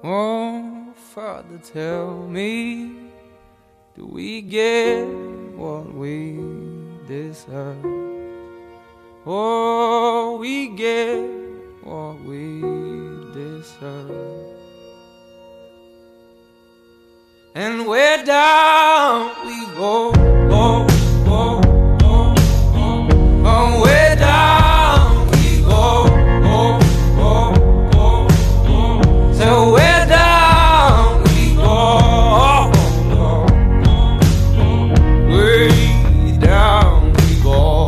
Oh, Father, tell me, do we get what we deserve? Oh, we get what we deserve. And where down we go, go, go, go, go. Oh, where down we go, go, go, go, go. So where down we go, go, go, go. Way down we go.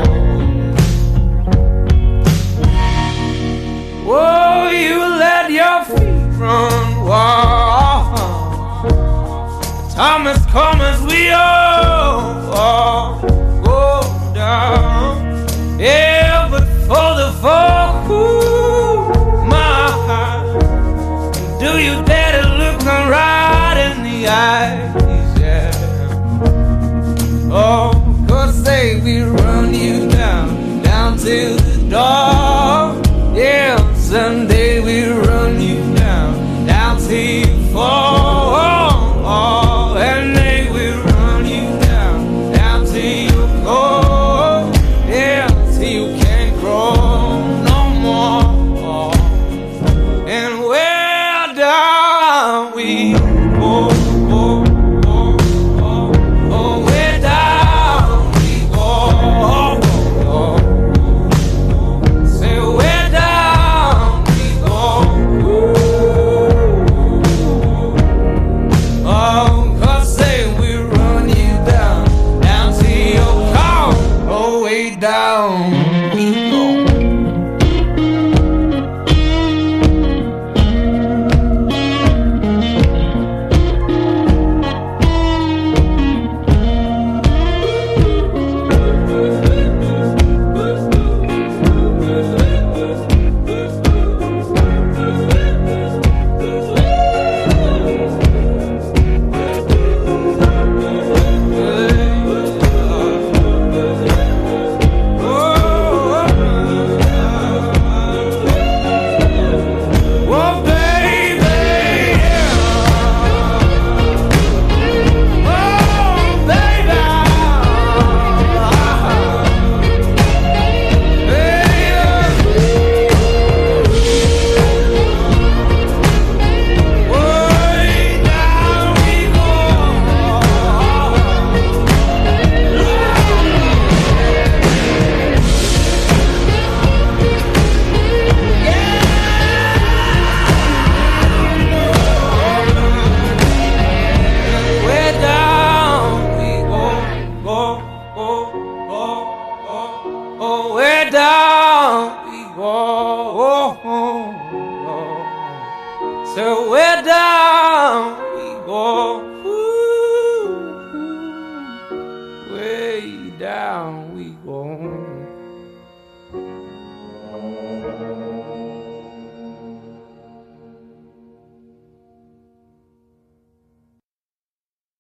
Oh, you let your feet run wild. Time has come as we all go down. Yeah, but for the fall, ooh, my heart, do you dare to look them right in the eyes? Yeah. Oh, 'cause they will run you down, down to the dark. Yeah, someday we'll run you down, down till you fall. And they will run you down, down till you go. Yeah, till you can't grow no more. And where down we go, go, go, go. Oh, where down we go, go, go. Say where down we go. Oh, down we go. Oh, where down we go. So where down we go.